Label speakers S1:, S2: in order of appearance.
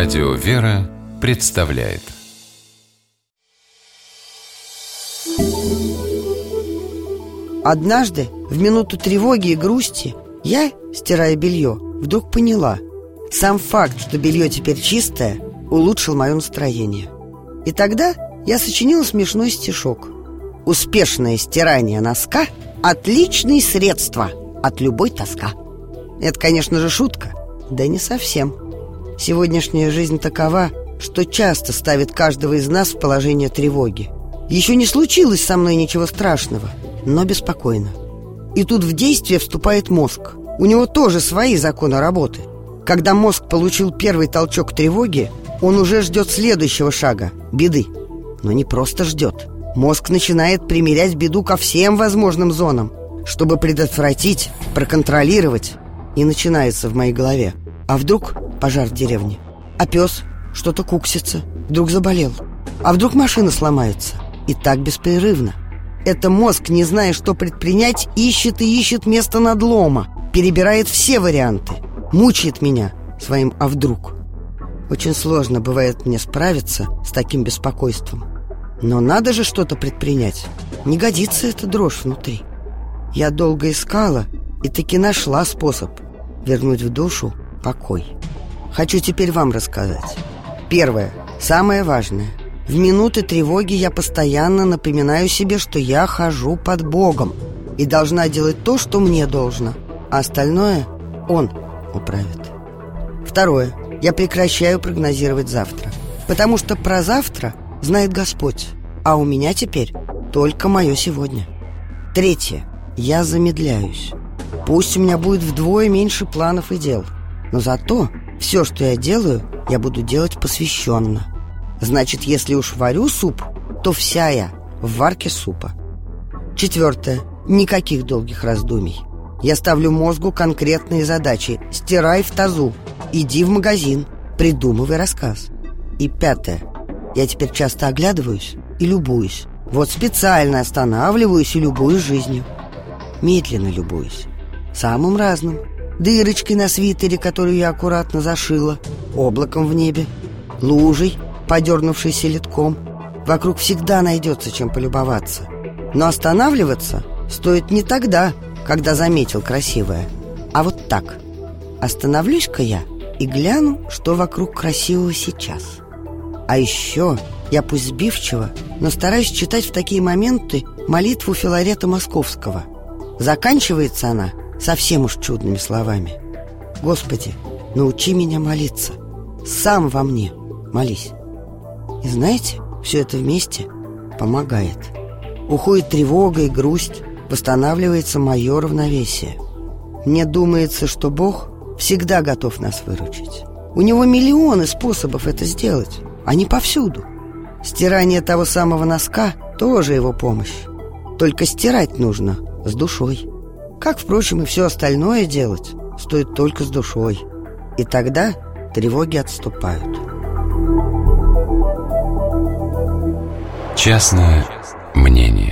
S1: Радио «Вера» представляет.
S2: Однажды, в минуту тревоги и грусти, я, стирая белье, вдруг поняла: сам факт, что белье теперь чистое, улучшил мое настроение. И тогда я сочинила смешной стишок: «Успешное стирание носка – отличное средство от любой тоска». Это, конечно же, шутка, да не совсем. Сегодняшняя жизнь такова, что часто ставит каждого из нас в положение тревоги. Еще не случилось со мной ничего страшного, но беспокойно. И тут в действие вступает мозг. У него тоже свои законы работы. Когда мозг получил первый толчок тревоги, он уже ждет следующего шага – беды. Но не просто ждет. Мозг начинает примерять беду ко всем возможным зонам, чтобы предотвратить, проконтролировать. И начинается в моей голове: а вдруг пожар в деревне? А пес что-то куксится, вдруг заболел? А вдруг машина сломается? И так беспрерывно. Это мозг, не зная, что предпринять, ищет и ищет место надлома, перебирает все варианты, мучает меня своим «а вдруг?». Очень сложно бывает мне справиться с таким беспокойством. Но надо же что-то предпринять. Не годится эта дрожь внутри. Я долго искала и таки нашла способ вернуть в душу покой. Хочу теперь вам рассказать. Первое, самое важное. В минуты тревоги я постоянно напоминаю себе, что я хожу под Богом и должна делать то, что мне должно, а остальное Он управит. Второе, я прекращаю прогнозировать завтра, потому что про завтра знает Господь, а у меня теперь только мое сегодня. Третье, я замедляюсь. Пусть у меня будет вдвое меньше планов и дел, но зато все, что я делаю, я буду делать посвященно. Значит, если уж варю суп, то вся я в варке супа. Четвертое, никаких долгих раздумий. Я ставлю мозгу конкретные задачи: стирай в тазу, иди в магазин, придумывай рассказ. И пятое, я теперь часто оглядываюсь и любуюсь. Вот специально останавливаюсь и любуюсь жизнью. Медленно любуюсь. Самым разным: дырочкой на свитере, которую я аккуратно зашила, облаком в небе, лужей, подернувшейся литком. Вокруг всегда найдется чем полюбоваться. Но останавливаться стоит не тогда, когда заметил красивое, а вот так: остановлюсь-ка я и гляну, что вокруг красивого сейчас. А еще я, пусть сбивчиво, но стараюсь читать в такие моменты молитву Филарета Московского. Заканчивается она совсем уж чудными словами: «Господи, научи меня молиться, сам во мне молись». И знаете, все это вместе помогает. Уходит тревога и грусть, восстанавливается мое равновесие. Мне думается, что Бог всегда готов нас выручить. У Него миллионы способов это сделать, они повсюду. Стирание того самого носка тоже Его помощь. Только стирать нужно с душой. Как, впрочем, и все остальное делать стоит только с душой. И тогда тревоги отступают.
S1: Частное мнение.